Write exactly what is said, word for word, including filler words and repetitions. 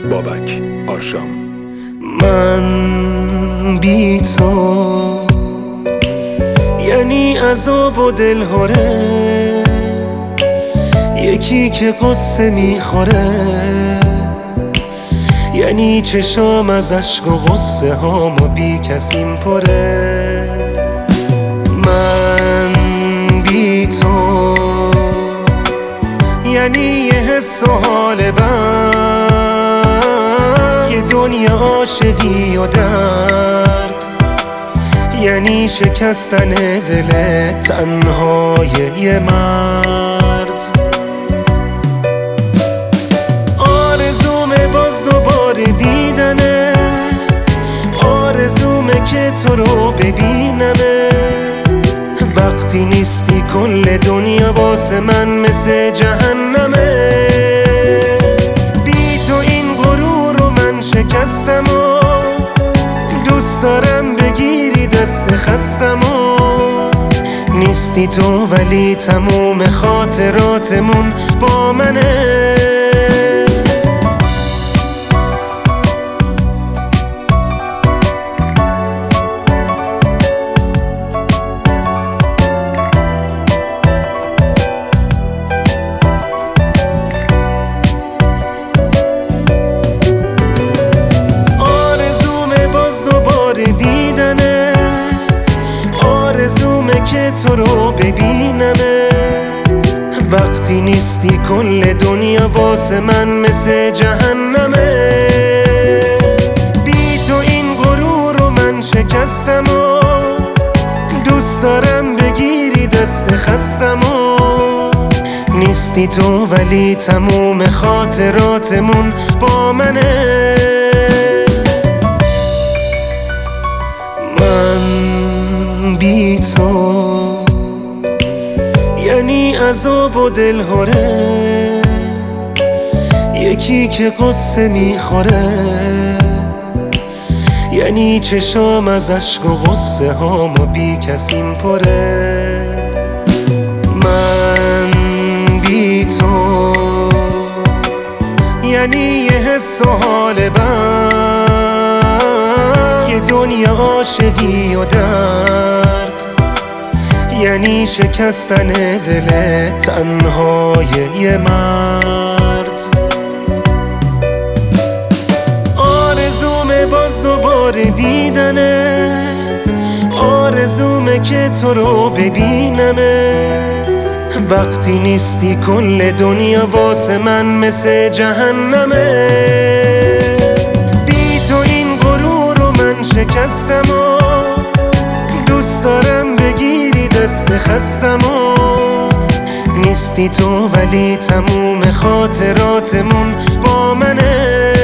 بابک آرشام. من بی تو یعنی عذاب و دلهوره، یکی که قصه میخوره، یعنی چشام از عشق و غصه هامو بی کسیم پره. من بی تو یعنی یه حس و حال بد، یه دنیا عاشقی و درد، یعنی شکستن دل تنهای یه مرد. آرزومه باز دوباره دیدنت، آرزومه که تو رو ببینمت. وقتی نیستی کل دنیا واسه من مثل جهنمه. بی تو این غرور رو من شکستم و دوست دارم بگیری دست خستم و نیستی تو ولی تموم خاطراتمون با منه. دیدنت آرزومه که تو رو ببینمت. وقتی نیستی کل دنیا واسه من مثل جهنمه. بی تو این غرور رو من شکستم و دوست دارم بگیری دست خستم و نیستی تو ولی تموم خاطراتمون با منه. من بی تو یعنی عذاب و دلهوره، یکی که قصه میخوره، یعنی چشام از عشق و غصه هامو بی کسیم پره. من بی تو یعنی یه حس و حال بد، یه دنیا عاشقی و درد، یعنی شکستن دل تنهای یه مرد. آرزومه باز دوباره دیدنت، آرزومه که تو رو ببینمت. وقتی نیستی کل دنیا واسه من مثل جهنمه. بی تو این غرور رو من شکستم و دوست دارم بگیری دست خستم و نیستی تو ولی تموم خاطراتمون با منه.